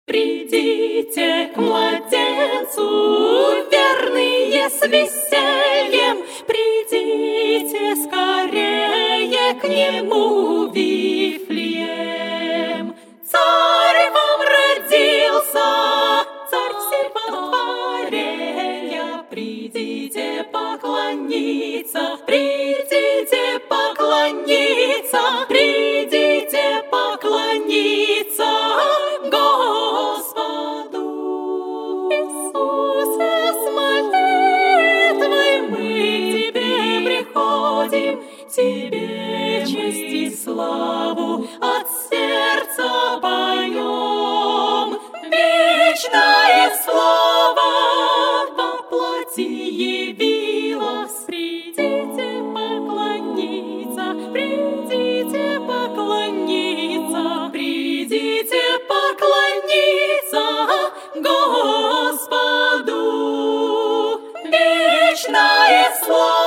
Придите к младенцу, верные с весельем, придите скорее к нему в Вифлеем. Царь вам родился, царь всей потворения, придите поклониться, придите поклониться, придите поклониться Господу. Иисусе, с молитвой мы к Тебе приходим, Тебе честь и славу от сердца поем. Вечное слово во плоти явилось, придите поклониться, придите поклониться, придите поклониться Господу. Вечное слово